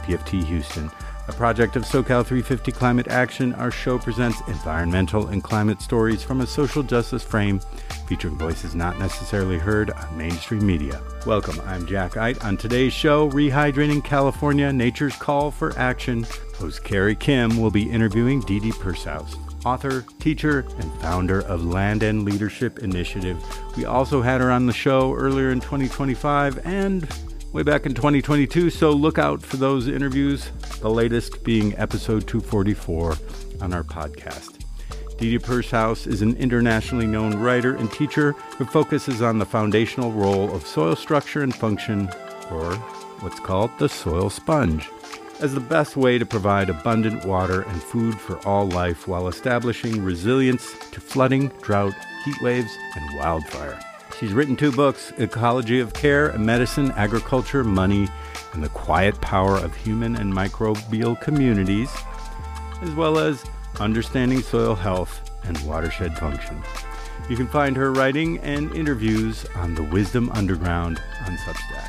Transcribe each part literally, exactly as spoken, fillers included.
P F T Houston. A project of SoCal three fifty Climate Action, our show presents environmental and climate stories from a social justice frame, featuring voices not necessarily heard on mainstream media. Welcome, I'm Jack Ite. On today's show, Rehydrating California, Nature's Call for Action, host Carrie Kim will be interviewing Dee Dee Pershaus, author, teacher, and founder of Land and Leadership Initiative. We also had her on the show earlier in twenty twenty-five and way back in twenty twenty-two, so look out for those interviews, the latest being episode two forty-four on our podcast. Dee Dee Pershaus is an internationally known writer and teacher who focuses on the foundational role of soil structure and function, or what's called the soil sponge, as the best way to provide abundant water and food for all life while establishing resilience to flooding, drought, heat waves, and wildfire. She's written two books, Ecology of Care, Medicine, Agriculture, Money, and the Quiet Power of Human and Microbial Communities, as well as Understanding Soil Health and Watershed Function. You can find her writing and interviews on the Wisdom Underground on Substack.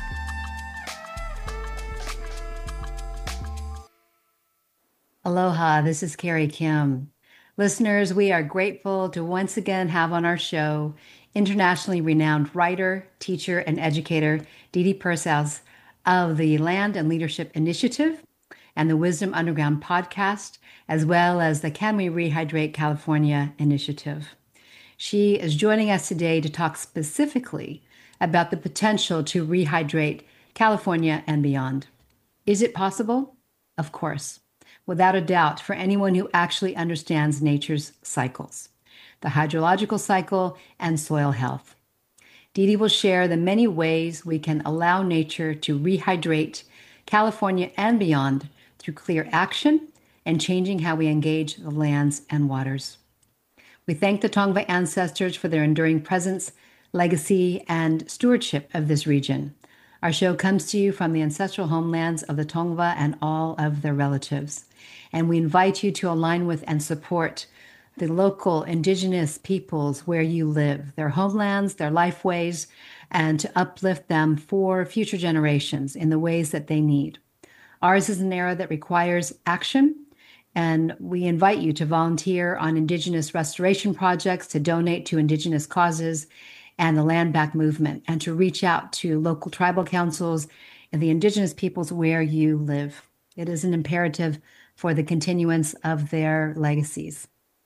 Aloha, this is Carrie Kim. Listeners, we are grateful to once again have on our show internationally renowned writer, teacher, and educator Dee Dee Pershaus of the Land and Leadership Initiative and the Wisdom Underground podcast, as well as the Can We Rehydrate California initiative. She is joining us today to talk specifically about the potential to rehydrate California and beyond. Is it possible? Of course, without a doubt, for anyone who actually understands nature's cycles, the hydrological cycle, and soil health. Dee Dee will share the many ways we can allow nature to rehydrate California and beyond through clear action and changing how we engage the lands and waters. We thank the Tongva ancestors for their enduring presence, legacy, and stewardship of this region. Our show comes to you from the ancestral homelands of the Tongva and all of their relatives. And we invite you to align with and support the local indigenous peoples where you live, their homelands, their lifeways, and to uplift them for future generations in the ways that they need. Ours is an era that requires action, and we invite you to volunteer on indigenous restoration projects, to donate to indigenous causes and the Land Back movement, and to reach out to local tribal councils and the indigenous peoples where you live. It is an imperative for the continuance of their legacies.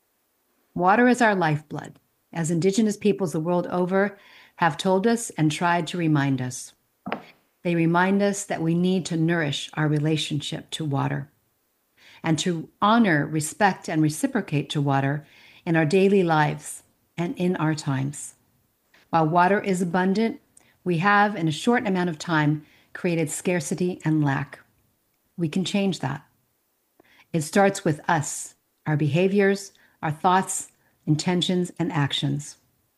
Water is our lifeblood, as indigenous peoples the world over have told us and tried to remind us. They remind us that we need to nourish our relationship to water and to honor, respect, and reciprocate to water in our daily lives and in our times. While water is abundant, we have, in a short amount of time, created scarcity and lack. We can change that. It starts with us, our behaviors, our thoughts, intentions, and actions.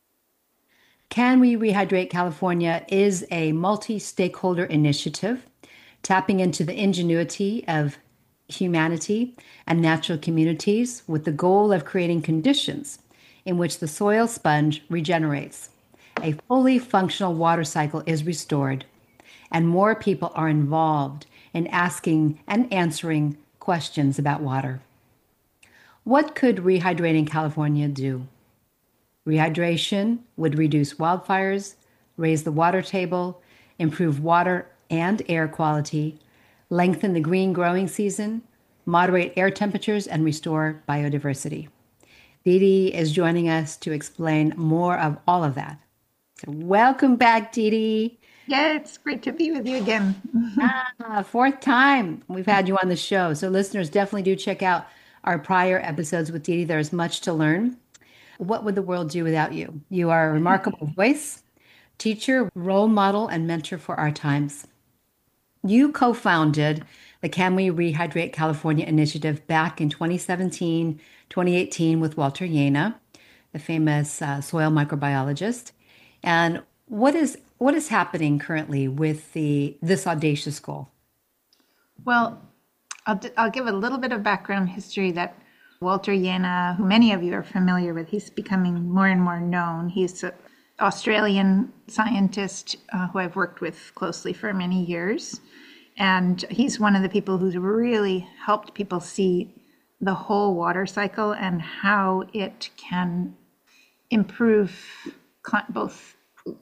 Can We Rehydrate California is a multi-stakeholder initiative tapping into the ingenuity of humanity and natural communities with the goal of creating conditions in which the soil sponge regenerates, a fully functional water cycle is restored, and more people are involved in asking and answering questions about water. What could rehydrating California do? Rehydration would reduce wildfires, raise the water table, improve water and air quality, lengthen the green growing season, moderate air temperatures, and restore biodiversity. Dee Dee is joining us to explain more of all of that. So welcome back, Dee Dee. Yeah, it's great to be with you again. ah, fourth time we've had you on the show. So listeners, definitely do check out our prior episodes with Dee Dee. There's much to learn. What would the world do without you? You are a remarkable voice, teacher, role model, and mentor for our times. You co-founded the Can We Rehydrate California initiative back in twenty seventeen, twenty eighteen with Walter Jaena, the famous uh, soil microbiologist. And what is what is happening currently with the this audacious goal? Well, I'll, I'll give a little bit of background history that Walter Jaena, who many of you are familiar with, he's becoming more and more known. He's an Australian scientist uh, who I've worked with closely for many years. And he's one of the people who's really helped people see the whole water cycle and how it can improve both,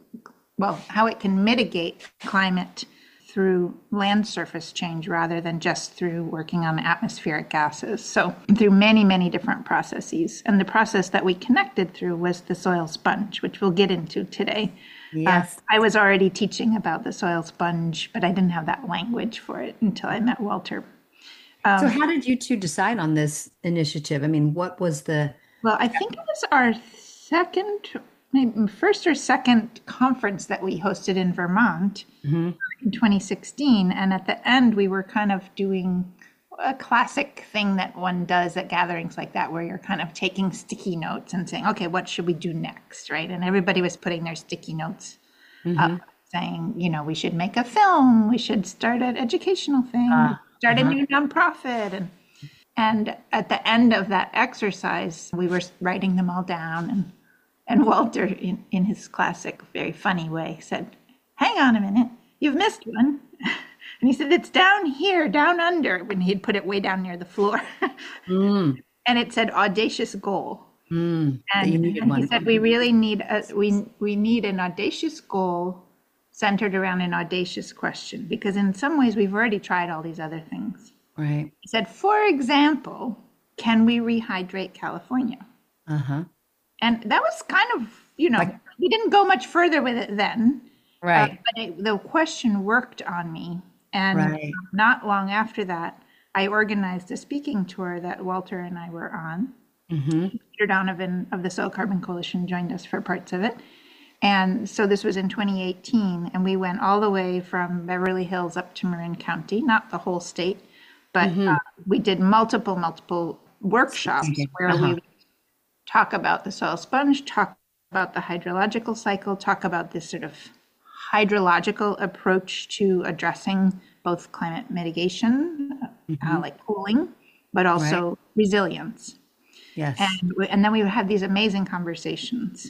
well, how it can mitigate climate through land surface change rather than just through working on atmospheric gases. So through many, many different processes. And the process that we connected through was the soil sponge, which we'll get into today. Yes. Uh, I was already teaching about the soil sponge, but I didn't have that language for it until I met Walter. Um, so how did you two decide on this initiative? I mean, what was the... Well, I think it was our second, maybe first or second conference that we hosted in Vermont mm-hmm. in twenty sixteen. And at the end, we were kind of doing a classic thing that one does at gatherings like that, where you're kind of taking sticky notes and saying, okay, what should we do next, right? And everybody was putting their sticky notes mm-hmm. up, saying, you know, we should make a film, we should start an educational thing, uh, start uh-huh. a new nonprofit. And and at the end of that exercise, we were writing them all down. And, and Walter, in, in his classic, very funny way, said, hang on a minute, you've missed one. And he said, it's down here, down under, when he'd put it way down near the floor. mm. And it said audacious goal. Mm. And, and he said, we really need a, we we need an audacious goal centered around an audacious question, because in some ways we've already tried all these other things. Right. He said, for example, can we rehydrate California? Uh-huh. And that was kind of, you know, like, we didn't go much further with it then. Right. Uh, but it, the question worked on me. And right. not long after that, I organized a speaking tour that Walter and I were on. Mm-hmm. Peter Donovan of the Soil Carbon Coalition joined us for parts of it. And so this was in twenty eighteen, and we went all the way from Beverly Hills up to Marin County, not the whole state, but mm-hmm. uh, we did multiple, multiple workshops okay. where uh-huh. we would talk about the soil sponge, talk about the hydrological cycle, talk about this sort of hydrological approach to addressing both climate mitigation, mm-hmm. uh, like cooling, but also right. resilience. Yes. And, and then we would have these amazing conversations.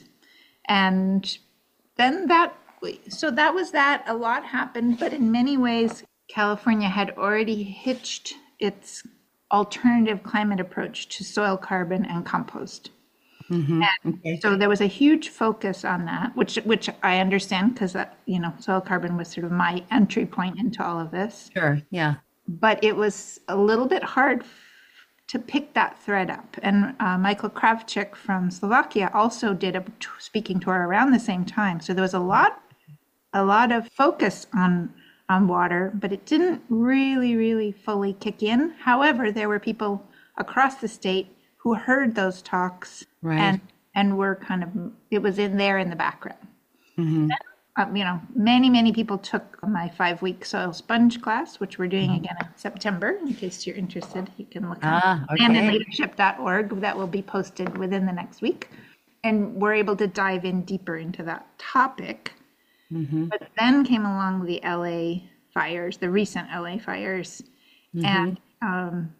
And then that, so that was that. A lot happened, but in many ways, California had already hitched its alternative climate approach to soil carbon and compost. Mm-hmm. And okay. so there was a huge focus on that, which which I understand, because that, you know, soil carbon was sort of my entry point into all of this. Sure, yeah. But it was a little bit hard to pick that thread up. And uh, Michael Kravchuk from Slovakia also did a t- speaking tour around the same time. So there was a lot, a lot of focus on on water, but it didn't really, really fully kick in. However, there were people across the state who heard those talks right. and and were kind of, it was in there in the background. Mm-hmm. And, um, you know, many, many people took my five-week soil sponge class, which we're doing mm-hmm. again in September. In case you're interested, you can look ah, at okay. land and leadership dot org. That will be posted within the next week. And we're able to dive in deeper into that topic. Mm-hmm. But then came along the L A fires, the recent L A fires. Mm-hmm. And um,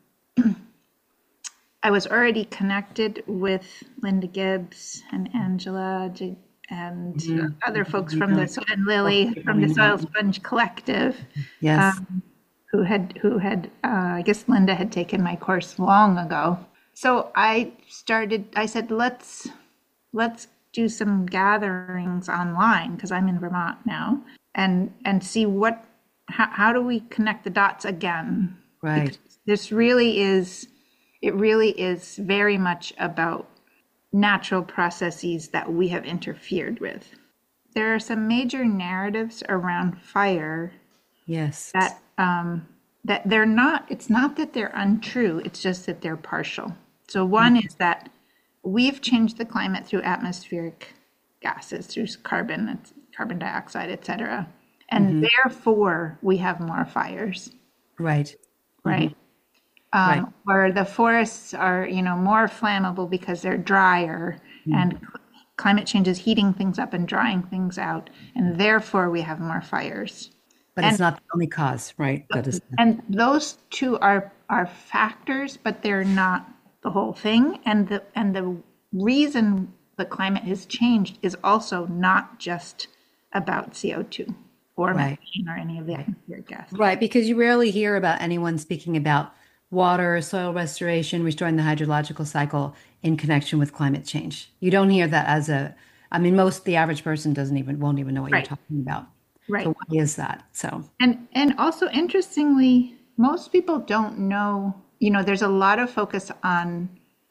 I was already connected with Linda Gibbs and Angela and mm-hmm. other folks from the Soil and Lily from the Soil Sponge Collective. Yes, um, who had who had uh, I guess Linda had taken my course long ago. So I started. I said, let's let's do some gatherings online, because I'm in Vermont now, and and see what how, how do we connect the dots again? Right. Because this really is. It really is very much about natural processes that we have interfered with. There are some major narratives around fire. Yes. That um, that they're not. It's not that they're untrue. It's just that they're partial. So one mm-hmm. is that we've changed the climate through atmospheric gases, through carbon, carbon dioxide, et cetera, and mm-hmm. therefore we have more fires. Right. Right. Mm-hmm. Um, right. Where the forests are, you know, more flammable because they're drier, mm. and cl- climate change is heating things up and drying things out, and therefore we have more fires. But and, it's not the only cause, right? That is. And those two are are factors, but they're not the whole thing. And the and the reason the climate has changed is also not just about C O two. or Right. methane or any of the atmospheric gases. Right, because you rarely hear about anyone speaking about water, soil restoration, restoring the hydrological cycle in connection with climate change. You don't hear that as a, I mean, most the average person doesn't even won't even know what you're Right, talking about. So right. why is that? So, And and also interestingly, most people don't know, you know, there's a lot of focus on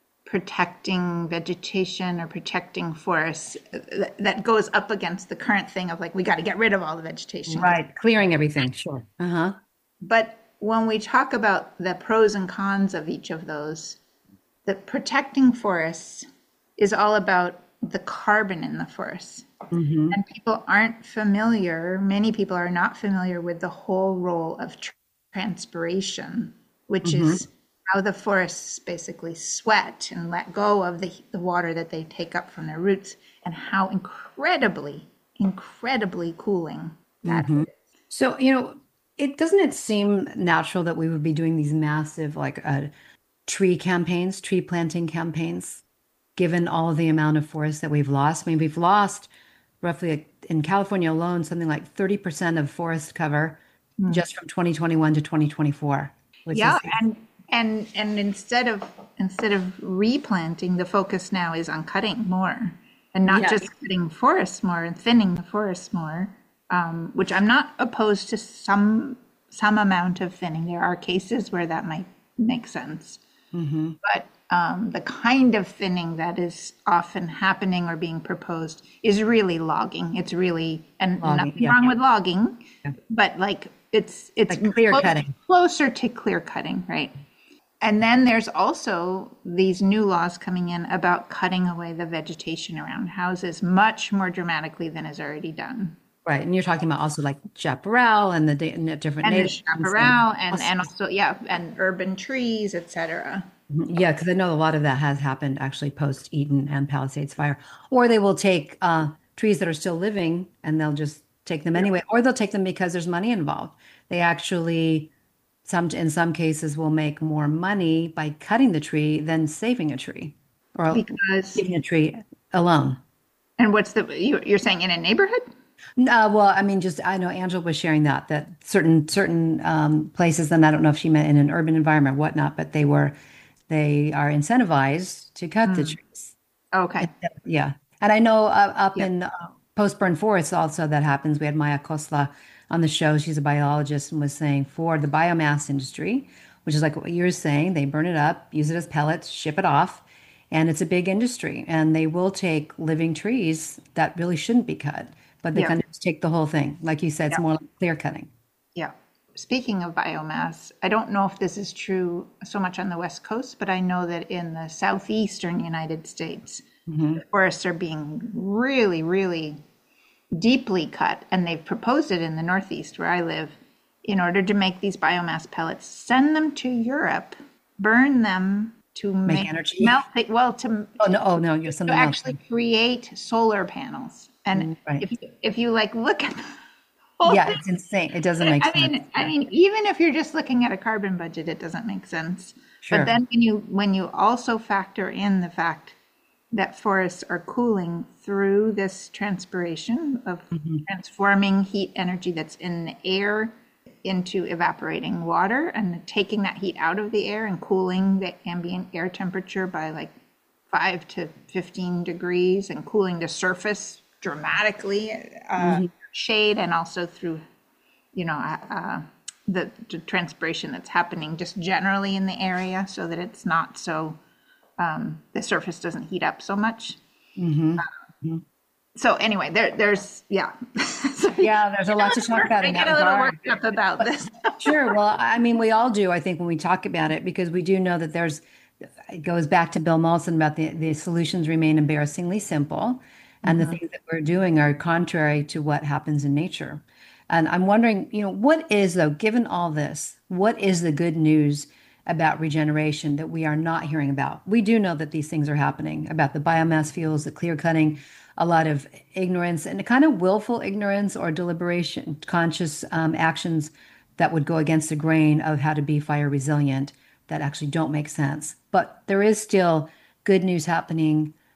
protecting vegetation or protecting forests uh, that goes up against the current thing of like we got to get rid of all the vegetation. right, clearing everything, sure. Uh-huh. But when we talk about the pros and cons of each of those, the protecting forests is all about the carbon in the forest. Mm-hmm. And people aren't familiar, many people are not familiar with the whole role of tr- transpiration, which Mm-hmm. is how the forests basically sweat and let go of the, the water that they take up from their roots, and how incredibly, incredibly cooling that Mm-hmm. is. So, you know, it doesn't it seem natural that we would be doing these massive like uh, tree campaigns, tree planting campaigns, given all of the amount of forest that we've lost. I mean, we've lost roughly like, in California alone, something like thirty percent of forest cover just from twenty twenty-one to twenty twenty-four, which Yeah, is, and and and instead of instead of replanting, the focus now is on cutting more, and not yeah, just cutting forests more and thinning the forests more, um, which I'm not opposed to some some amount of thinning. There are cases where that might make sense, hmm but um, the kind of thinning that is often happening or being proposed is really logging. It's really, and logging, nothing yeah, wrong with logging, yeah. but like it's it's Like clear clo- cutting. closer to clear cutting, right? And then there's also these new laws coming in about cutting away the vegetation around houses much more dramatically than is already done. Right. And you're talking about also like chaparral and the, da- and the different And the native plants and chaparral and, also, and also, yeah, and urban trees, et cetera. yeah, because I know a lot of that has happened actually post Eaton and Palisades fire. Or they will take uh, trees that are still living and they'll just take them anyway, or they'll take them because there's money involved. They actually, some in some cases, will make more money by cutting the tree than saving a tree or Because, leaving a tree alone. and what's the, you- you're saying in a neighborhood? Uh, well, I mean, just I know Angela was sharing that that certain certain um, places, and I don't know if she meant in an urban environment or whatnot, but they were they are incentivized to cut the trees. Okay. Yeah, and I know uh, up Yep. in uh, post-burn forests also that happens. We had Maya Kosla on the show. She's a biologist and was saying for the biomass industry, which is like what you're saying, they burn it up, use it as pellets, ship it off, and it's a big industry. And they will take living trees that really shouldn't be cut, but they Yeah. kind of just take the whole thing. Like you said, it's Yeah. more like clear cutting. Yeah. Speaking of biomass, I don't know if this is true so much on the West Coast, but I know that in the southeastern United States, hmm the forests are being really, really deeply cut. And they've proposed it in the Northeast where I live in order to make these biomass pellets, send them to Europe, burn them to Make make energy. melt it, well, to, Oh no! Oh no! You're to something else. actually create solar panels. And Mm, right. if you, if you like look at the whole Yeah, thing, it's insane. It doesn't make I sense. mean, I mean, even if you're just looking at a carbon budget, it doesn't make sense. But Sure. then when you when you also factor in the fact that forests are cooling through this transpiration of transforming heat energy that's in the air into evaporating water and taking that heat out of the air and cooling the ambient air temperature by like five to fifteen degrees and cooling the surface dramatically, uh, shade and also through, you know, uh, uh, the, the transpiration that's happening just generally in the area so that it's not so, um, the surface doesn't heat up so much. hmm So anyway, there, there's, yeah. Sorry. Yeah, there's a lot to talk about I in get that a little regard. worked up about this. Sure. Well, I mean, we all do, I think, when we talk about it, because we do know that there's, it goes back to Bill Mollison about the, the solutions remain embarrassingly simple, and the things that we're doing are contrary to what happens in nature. And I'm wondering, you know, what is, though, given all this, what is the good news about regeneration that we are not hearing about? We do know that these things are happening about the biomass fuels, the clear cutting, a lot of ignorance and kind of willful ignorance or deliberation, conscious um, actions that would go against the grain of how to be fire resilient that actually don't make sense. But there is still good news happening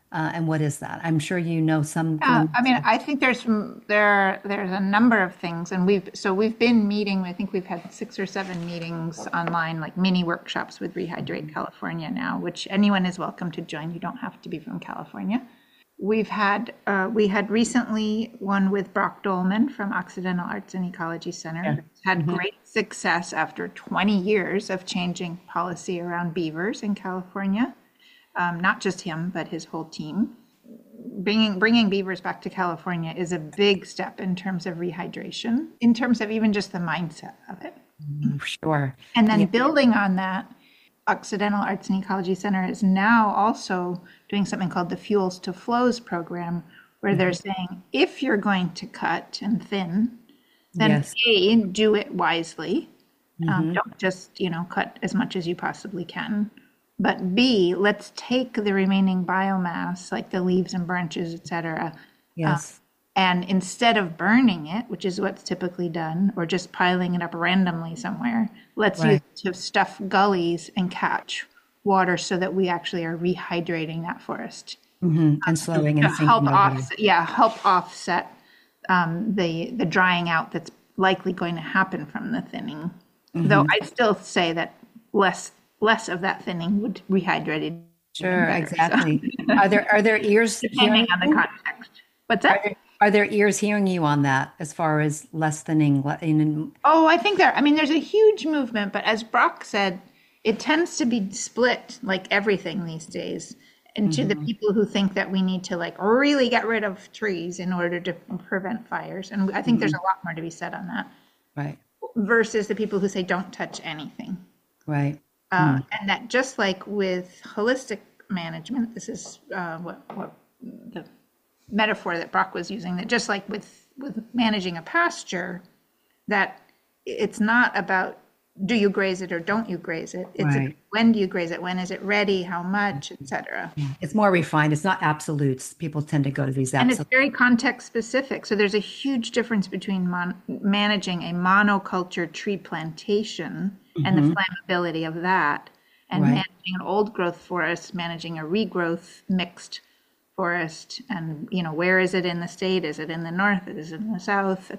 Uh, and what is that? I'm sure you know some Uh, glimpse I mean, of- I think there's some- there there's a number of things, and we've so we've been meeting. I think we've had six or seven meetings online, like mini workshops with Rehydrate California now, which anyone is welcome to join. You don't have to be from California. We've had uh, we had recently one with Brock Dolman from Occidental Arts and Ecology Center. Yeah. It's had great success after twenty years of changing policy around beavers in California. Um, not just him, but his whole team. Bringing bringing beavers back to California is a big step in terms of rehydration, in terms of even just the mindset of it. Sure. And then Yeah. building on that, Occidental Arts and Ecology Center is now also doing something called the Fuels to Flows program, where they're saying if you're going to cut and thin, then Yes. A, do it wisely. Um, don't just, you know, cut as much as you possibly can. But B, let's take the remaining biomass, like the leaves and branches, et cetera, Yes. and instead of burning it, which is what's typically done, or just piling it up randomly somewhere, let's Right. use it to stuff gullies and catch water so that we actually are rehydrating that forest. hmm And slowing To and help sinking over. offset, yeah, help offset um, the the drying out that's likely going to happen from the thinning. Though I still say that less less of that thinning would rehydrate it. Sure, better, so, exactly. Are there are there ears depending hearing on the you? context. What's Are that? there, are there ears hearing you on that as far as less thinning? le- in- Oh, I think there, I mean, there's a huge movement, but as Brock said, it tends to be split like everything these days into the people who think that we need to like really get rid of trees in order to prevent fires. And I think there's a lot more to be said on that Right, versus the people who say don't touch anything. right. Uh, and that just like with holistic management, this is uh, what, what the metaphor that Brock was using, that just like with, with managing a pasture, that it's not about do you graze it or don't you graze it? It's Right. a, when do you graze it? When is it ready? How much, et cetera. It's more refined. It's not absolutes. People tend to go to these And it's absolutes. very context specific. So there's a huge difference between mon- managing a monoculture tree plantation and the flammability of that, and Right. managing an old growth forest, managing a regrowth mixed forest, and you know where is it in the state? Is it in the north? Is it in the south?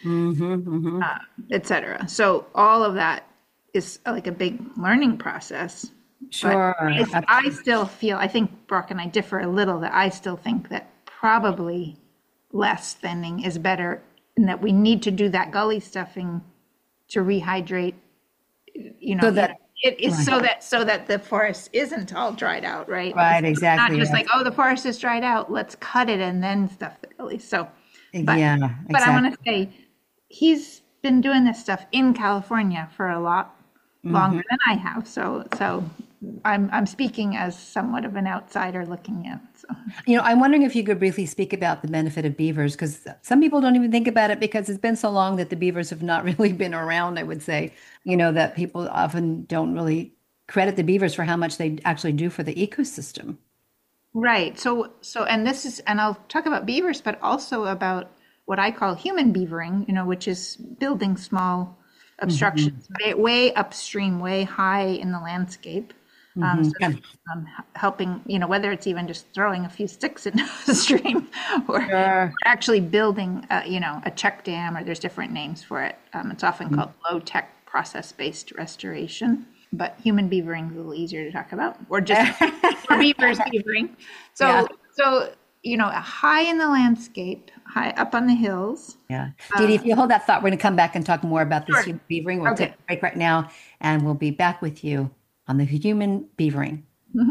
Uh, et cetera. So all of that is like a big learning process. Sure. I, I still feel, I think Brock and I differ a little, that I still think that probably less thinning is better, and that we need to do that gully stuffing to rehydrate, you know, So that- it is so that so that the forest isn't all dried out, right? Right, It's exactly, Not just right. like, oh, the forest is dried out, let's cut it and then stuff the gully. So, but, yeah, but I want exactly. to say, he's been doing this stuff in California for a lot longer Mm-hmm. than I have. So, so I'm I'm speaking as somewhat of an outsider looking in. So, You know, I'm wondering if you could briefly speak about the benefit of beavers, because some people don't even think about it because it's been so long that the beavers have not really been around, I would say, you know, that people often don't really credit the beavers for how much they actually do for the ecosystem. right. So, so, and this is, and I'll talk about beavers, but also about what I call human beavering, you know, which is building small obstructions way, way upstream, way high in the landscape. Um, so that's, um, h- helping, you know, whether it's even just throwing a few sticks into the stream or Sure. actually building, uh, you know, a check dam, or there's different names for it. Um, it's often called low tech process based restoration, but human beavering is a little easier to talk about, or just or beavers beavering. So, Yeah. so, you know, high in the landscape, high up on the hills. Yeah. Dee Dee, if you hold that thought, we're going to come back and talk more about this Sure. human beavering. We'll Okay. take a break right now, and we'll be back with you on the human beavering.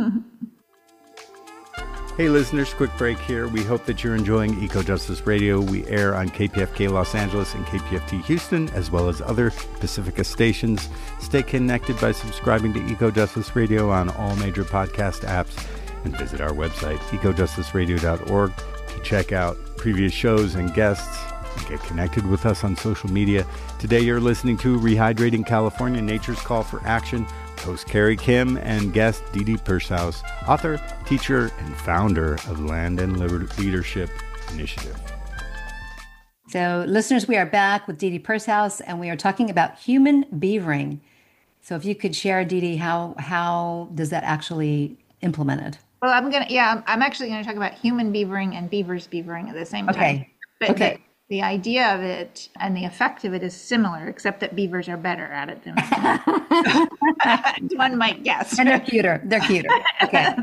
Hey listeners, quick break here. We hope that you're enjoying Eco Justice Radio. We air on K P F K Los Angeles and K P F T Houston, as well as other Pacifica stations. Stay connected by subscribing to Eco Justice Radio on all major podcast apps, and visit our website, eco justice radio dot org, to check out previous shows and guests and get connected with us on social media. Today you're listening to Rehydrating California, Nature's Call for Action. Host Carrie Kim and guest Dee Dee Pershaus, author, teacher, and founder of Land and Liber- Leadership Initiative. So, listeners, we are back with Dee Dee Pershaus, and we are talking about human beavering. So, if you could share, Dee Dee, how how does that actually implemented? Well, I'm gonna, yeah, I'm, I'm actually gonna talk about human beavering and beavers beavering at the same time. Okay. But Okay. the, the idea of it and the effect of it is similar, except that beavers are better at it than one might guess. And they're cuter. They're cuter. Okay.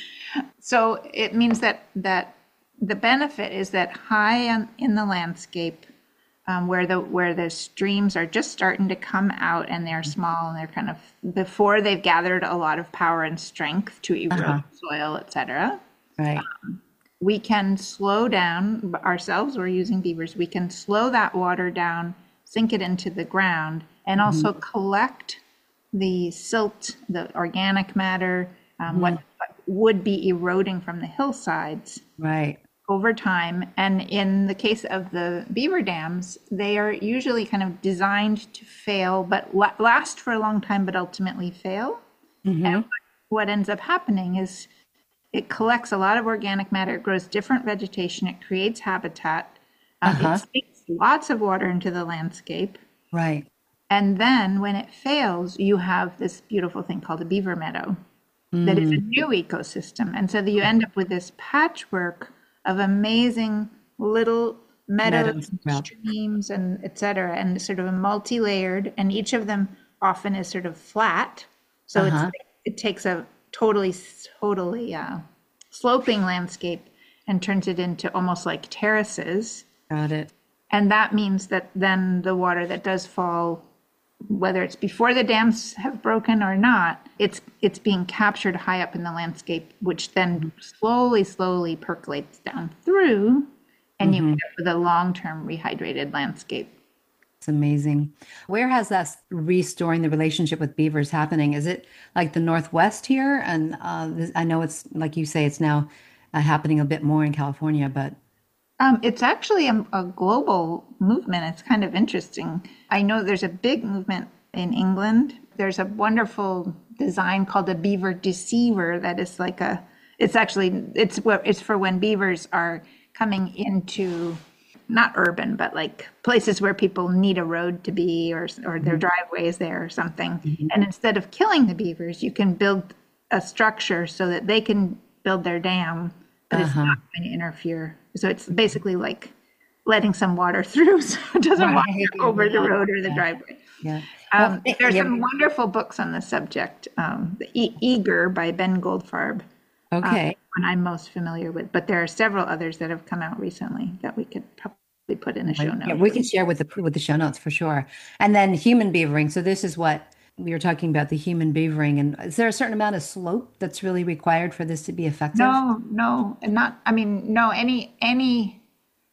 So it means that that the benefit is that high on, in the landscape, um, where the where the streams are just starting to come out and they're small and they're kind of before they've gathered a lot of power and strength to erode Uh-huh. soil, et cetera. Right. We can slow down ourselves. We're using beavers. We can slow that water down, sink it into the ground, and also collect the silt, the organic matter, um, what, what would be eroding from the hillsides Right. over time. And in the case of the beaver dams, they are usually kind of designed to fail, but la- last for a long time, but ultimately fail. Mm-hmm. And what ends up happening is it collects a lot of organic matter, it grows different vegetation, it creates habitat, um, Uh-huh. it sinks lots of water into the landscape. Right. And then when it fails, you have this beautiful thing called a beaver meadow that is a new ecosystem. And so that you end up with this patchwork of amazing little meadows, Meadows, yeah. streams, and et cetera, and sort of a multi-layered, and each of them often is sort of flat. So Uh-huh. it's, it takes a totally, totally uh, sloping landscape and turns it into almost like terraces. Got it. And that means that then the water that does fall, whether it's before the dams have broken or not, it's it's being captured high up in the landscape, which then slowly, slowly percolates down through, and you end up with a long-term rehydrated landscape. It's amazing. Where has that restoring the relationship with beavers happening? Is it like the Northwest here? And uh, this, I know it's like you say, it's now uh, happening a bit more in California, but Um, it's actually a, a global movement. It's kind of interesting. I know there's a big movement in England. There's a wonderful design called a beaver deceiver that is like a, it's actually, it's what it's for when beavers are coming into, not urban, but like places where people need a road to be, or or their driveway is there or something. And instead of killing the beavers, you can build a structure so that they can build their dam, but it's not going to interfere. So it's basically like letting some water through so it doesn't Right. water over the Yeah. road or the Yeah. driveway. yeah. Um, Well, there's yeah. some wonderful books on the subject. Um, the e- Eager by Ben Goldfarb, Okay. one I'm most familiar with, but there are several others that have come out recently that we could probably put in the show notes. Yeah, we can share with the with the show notes for sure. And then human beavering. So this is what we were talking about, the human beavering. And is there a certain amount of slope that's really required for this to be effective? No, no, and not. I mean, no. Any any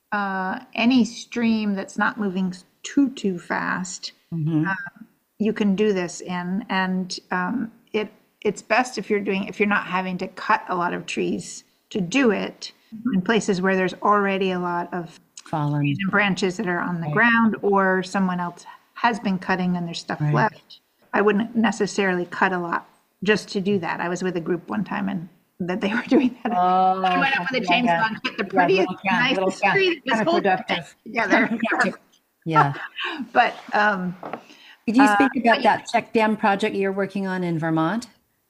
uh, any stream that's not moving too too fast, Mm-hmm. um, you can do this in, and um, it it's best if you're doing if you're not having to cut a lot of trees to do it in places where there's already a lot of Fallen. trees and branches that are on the ground, or someone else has been cutting and there's stuff Right. left. I wouldn't necessarily cut a lot just to do that. I was with a group one time and that they were doing that. Oh, I went up with a like chainsaw that. and hit the Yeah, prettiest, little count, little nicest count. tree that was Kind of holding productive. it together. Yeah. But um, Could you speak Uh, about that check dam project you're working on in Vermont?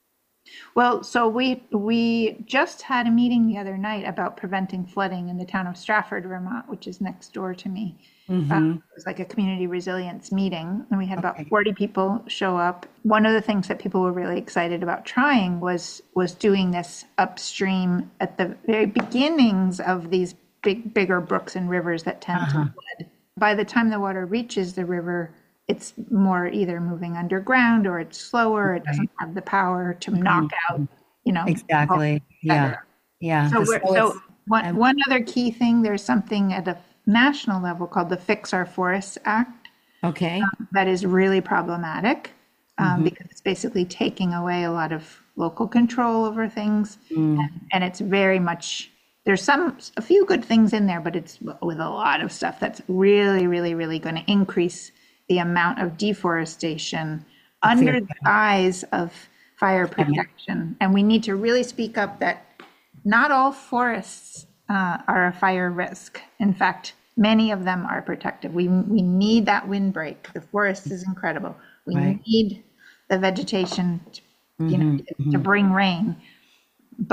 well, so we we just had a meeting the other night about preventing flooding in the town of Stratford, Vermont, which is next door to me. Um, it was like a community resilience meeting, and we had about Okay. forty people show up. One of the things that people were really excited about trying was was doing this upstream at the very beginnings of these big, bigger brooks and rivers that tend to flood. By the time the water reaches the river, it's more either moving underground or it's slower. It doesn't have the power to knock out, you know. Exactly. Yeah. Yeah. So, The we're, slow so is- one, one other key thing, there's something at a national level called the Fix Our Forests Act okay. that is really problematic um, because it's basically taking away a lot of local control over things. And, and it's very much, there's some, a few good things in there, but it's with a lot of stuff that's really, really, really going to increase the amount of deforestation under the guise of fire protection. And we need to really speak up that not all forests uh, are a fire risk. In fact, many of them are protective. We we need that windbreak. The forest is incredible. We Right. need the vegetation, to, you know, to bring rain. But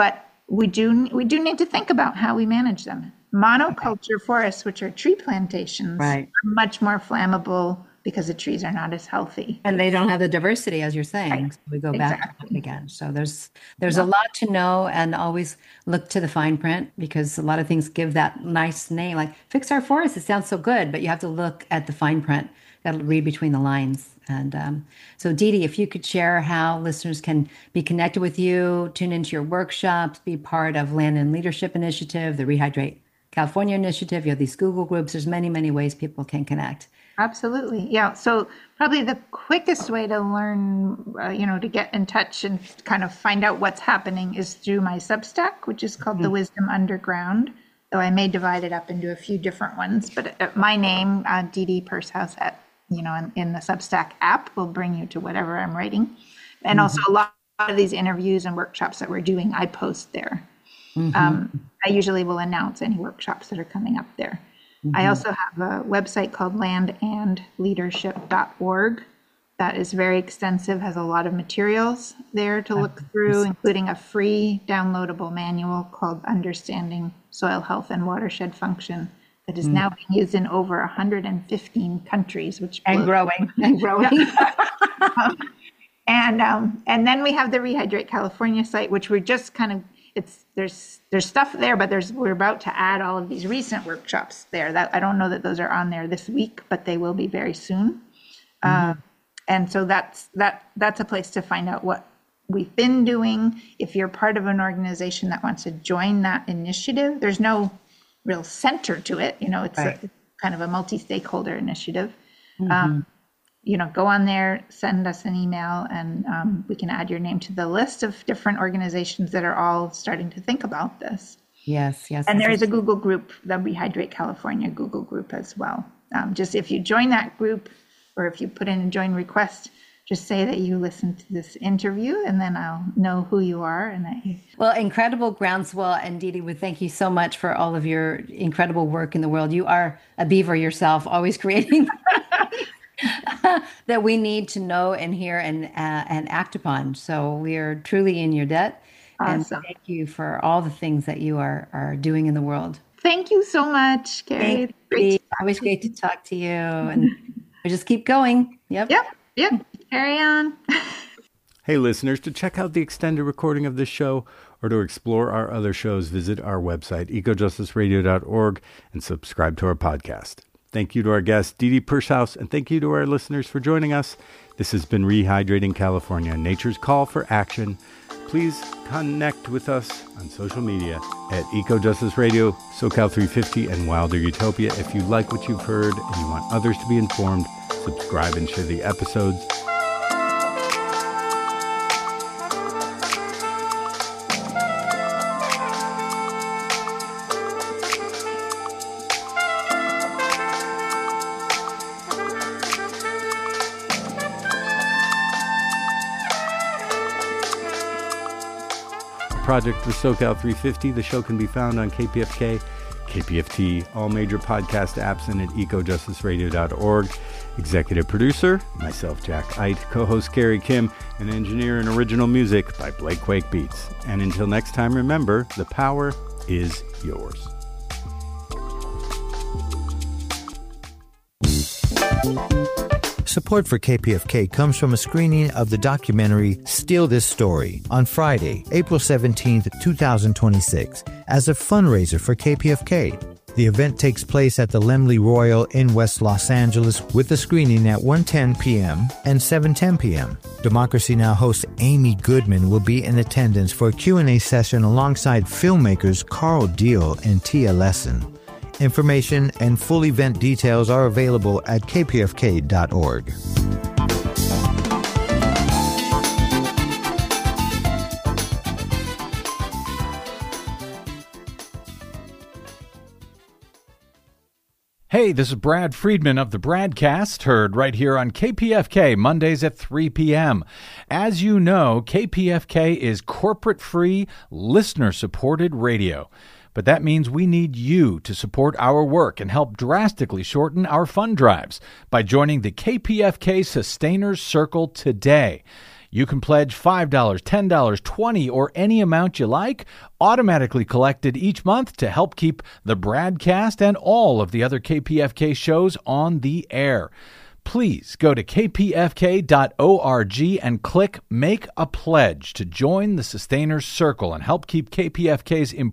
we do we do need to think about how we manage them. Monoculture forests, which are tree plantations, right. are much more flammable because the trees are not as healthy. And they don't have the diversity, as you're saying. Right. So we go exactly. back to that again. So there's there's yeah. a lot to know, and always look to the fine print, because a lot of things give that nice name, like fix our forests. It sounds so good, but you have to look at the fine print. Got to read between the lines. And um, so Dee, if you could share how listeners can be connected with you, tune into your workshops, be part of Land and Leadership Initiative, the Rehydrate California Initiative. You have these Google groups. There's many, many ways people can connect. Absolutely. Yeah. So probably the quickest way to learn, uh, you know, to get in touch and kind of find out what's happening is through my Substack, which is called mm-hmm. The Wisdom Underground. Though I may divide it up into a few different ones, but uh, my name, uh, Dee Dee Pershaus, at, you know, in, in the Substack app will bring you to whatever I'm writing. And mm-hmm. also a lot of these interviews and workshops that we're doing, I post there. Mm-hmm. Um, I usually will announce any workshops that are coming up there. Mm-hmm. I also have a website called land and leadership dot org that is very extensive, has a lot of materials there to look through, including a free downloadable manual called Understanding Soil Health and Watershed Function that is mm. now being used in over one hundred fifteen countries, which and growing and growing. um, and um, and then we have the Rehydrate California site, which we're just kind of it's there's there's stuff there, but there's we're about to add all of these recent workshops there. That I don't know that those are on there this week, but they will be very soon. Mm-hmm. Uh, and so that's that that's a place to find out what we've been doing. If you're part of an organization that wants to join that initiative, there's no real center to it. You know, it's, right. a, it's kind of a multi-stakeholder initiative. Mm-hmm. Um, you know, go on there, send us an email, and um, we can add your name to the list of different organizations that are all starting to think about this. Yes, yes. And there is a Google group, the Rehydrate California Google group as well. Um, just if you join that group, or if you put in a join request, just say that you listened to this interview, and then I'll know who you are. And that you... Well, incredible groundswell. And Dee Dee, we thank you so much for all of your incredible work in the world. You are a beaver yourself, always creating that we need to know and hear and uh, and act upon. So we are truly in your debt. Awesome. And thank you for all the things that you are are doing in the world. Thank you so much, Carrie. Great always great to talk to you. And we just keep going. Yep. Yep. Yep. Carry on. Hey, listeners, to check out the extended recording of this show or to explore our other shows, visit our website, eco justice radio dot org, and subscribe to our podcast. Thank you to our guest, Dee Dee Pershaus, and thank you to our listeners for joining us. This has been Rehydrating California, Nature's Call for Action. Please connect with us on social media at Eco Justice Radio, SoCal three fifty, and Wilder Utopia. If you like what you've heard and you want others to be informed, subscribe and share the episodes. Project for SoCal three fifty. The show can be found on K P F K, K P F T, all major podcast apps, and at eco justice radio dot org. Executive producer, myself, Jack Ite, co-host Carrie Kim, and engineer and original music by Blake Quake Beats. And until next time, remember, the power is yours. Support for K P F K comes from a screening of the documentary Steal This Story on Friday, April seventeenth, twenty twenty-six, as a fundraiser for K P F K. The event takes place at the Laemmle Royal in West Los Angeles with a screening at one ten p.m. and seven ten p.m. Democracy Now! Host Amy Goodman will be in attendance for a Q and A session alongside filmmakers Carl Deal and Tia Lesson. Information and full event details are available at k p f k dot org. Hey, this is Brad Friedman of the Bradcast, heard right here on K P F K, Mondays at three p.m. As you know, K P F K is corporate-free, listener-supported radio. But that means we need you to support our work and help drastically shorten our fund drives by joining the K P F K Sustainers Circle today. You can pledge five dollars, ten dollars, twenty dollars, or any amount you like, automatically collected each month to help keep the Bradcast and all of the other K P F K shows on the air. Please go to k p f k dot org and click Make a Pledge to join the Sustainers Circle and help keep K P F K's important